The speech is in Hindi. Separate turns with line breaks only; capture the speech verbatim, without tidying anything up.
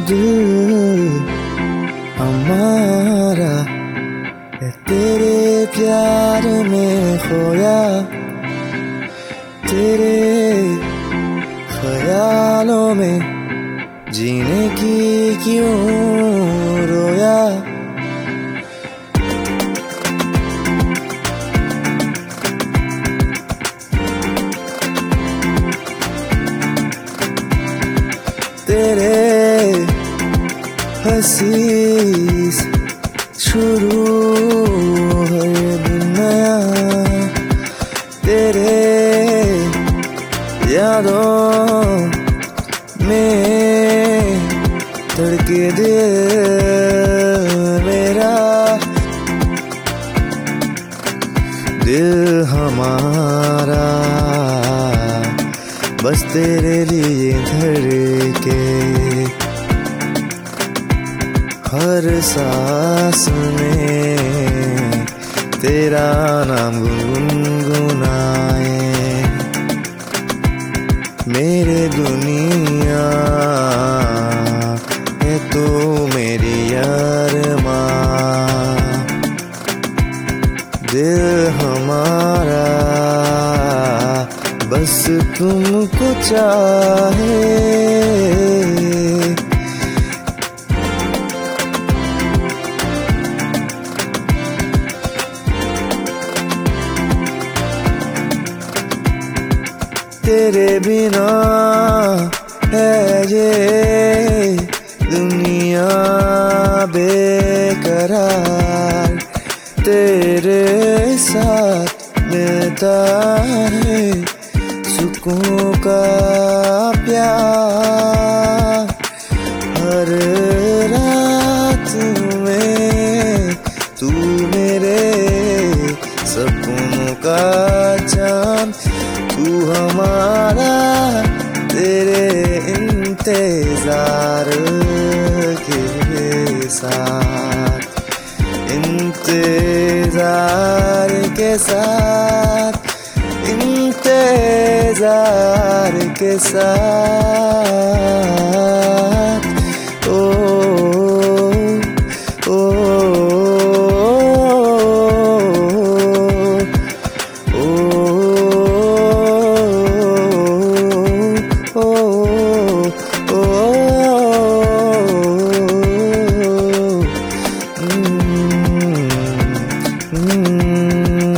दिल हमारा है तेरे प्यार में खोया, तेरे ख्यालों में जीने की क्यों रोया। तेरे हंसी शुरू हर दिन नया, तेरे यादों में धड़के दिल मेरा, दिल हमारा बस तेरे लिए धड़के, हर सांस में तेरा नाम गुनगुनाए। मेरे दुनिया है तो मेरी अरमा, दिल हमारा बस तुमको चाहे। तेरे बिना है ये दुनिया बेकरार, तेरे साथ मिलता है सुकून का प्यार। हर रात में तू मेरे सपनों का चांद, तू हमारा तेरे इंतजार के साथ, इंतजार के साथ, इंतजार के साथ। ओ ओ, Mm-hmm.